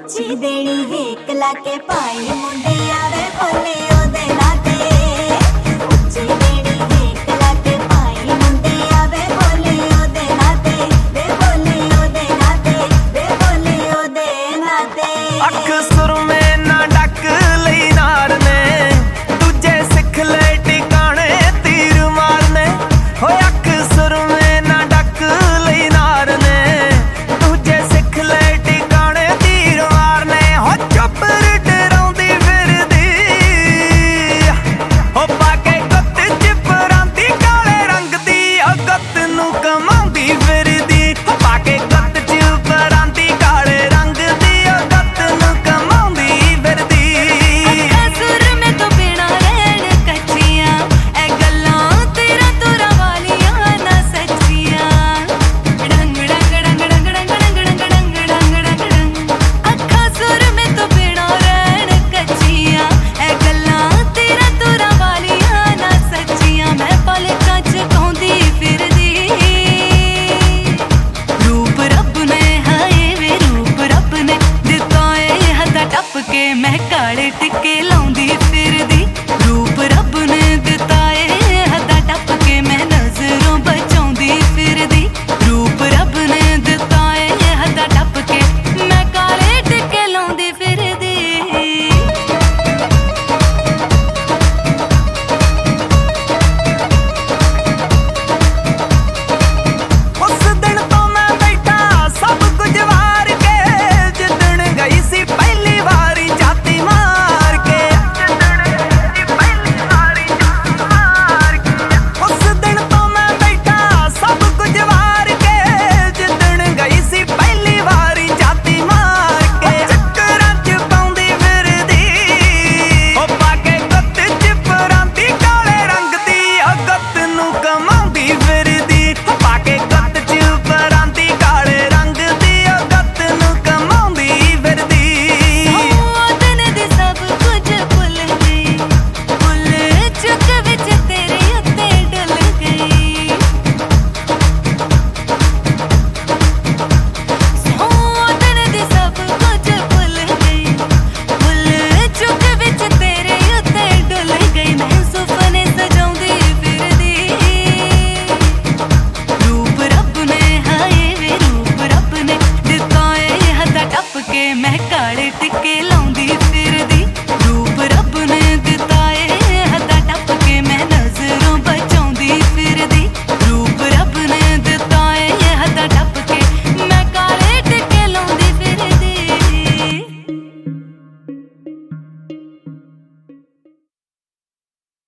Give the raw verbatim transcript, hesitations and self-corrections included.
ਉੱਚੀ ਦੇਣੀ ਹੀਕ ਲਾ ਕੇ ਭਾਈ ਮੁੰਡੇ ਆਵੇ ਬੋਲੇ ਉਹਦੇ ਨਾਤੇ ਉੱਚੀ ਦੇਣੀ ਹੀਕ ਲਾ ਕੇ ਭਾਈ ਮੁੰਡੇ ਆਵੇ ਬੋਲੇ ਉਹਦੇ ਨਾਤੇ ਵੇ ਬੋਲੇ ਉਹਦੇ ਨਾਤੇ ਵੇ ਬੋਲੇ ਉਹਦੇ ਨਾਤੇ ਅੱਖ ਸੁਰਮੇ ਨਾ ਡੱਕ ਲਈ ਨਾਰ ਨੇ ਦੂਜੇ ਸਿੱਖ ਲੈ ਟਿਕਾਣੇ ਤੀਰ ਮਾਰਨੇ ਹੋਏ ਅੱਖ ਸੁਰਮੇ ਨਾ ਡੱਕ ਲਈ ਨਾਰ ਨੇ ਦੂਜੇ ਸਿੱਖ ਲੈ ਟਿਕਾਣੇ ਤੀਰ ਮਾਰਨੇ ਹੋ ਚੁੱਪ ਡਰਾਉਂਦੀ ਫਿਰਦੀ ਹੋ ਪਾ ਕੇ ਗੁੱਤ ਚ ਪਰਾਂਦੀ ਕਾਲੇ ਰੰਗ ਦੀ ਉਹ ਗੁੱਤ ਨੂੰ ਕਮਾਉਂਦੀ ਫਿਰਦੀ ਹੋ ਪਾ ਕੇ ਗੁੱਤ ਚ ਪਰਾਂਦੀ ਕਾਲੇ ਰੰਗ ਦੀ ਉਹ ਗੁੱਤ ਨੂੰ ਕਮਾਉਂਦੀ ਫਿਰਦੀ ਅੱਖਾਂ ਸੁਰਮੇ ਤੋਂ ਬਿਨਾਂ ਰਹਿਣ ਕੱਚੀਆਂ ਇਹ ਗੱਲਾਂ ਤੇਰਾ ਤੁਰਾ ਵਾਲੀਆਂ ਨਾ ਸੱਚੀਆਂ ਡੰਗ ਡੰਗ ਡੰਗ ਡੰਗ ਡੰਗ ਡੰਗ ਡੰਗ ਡੰਗ ਡੰਗ ਡੰਗ ਅੱਖਾਂ ਸੁਰਮੇ ਤੋਂ ਬਿਨਾਂ ਰਹਿਣ ਕੱਚੀਆਂ ਇਹ ਗੱਲਾਂ ਤੇਰਾ ਤੁਰਾ ਵਾਲੀਆਂ ਨਾ ਸੱਚੀਆਂ ਮੈਂ ਪਲਕਾਂ ਚ ਗਾਉਂਦੀ ਫਿਰਦੀ ਰੂਪ ਰੱਬ ਨੇ ਹਾਏ ਵੇ ਰੂਪ ਰੱਬ ਨੇ ਦਿੱਤਾ ਇਹ ਹੱਥ ਟੱਪ ਕੇ ਮੈਂ ਕਾਲੇ ਟਿੱਕੇ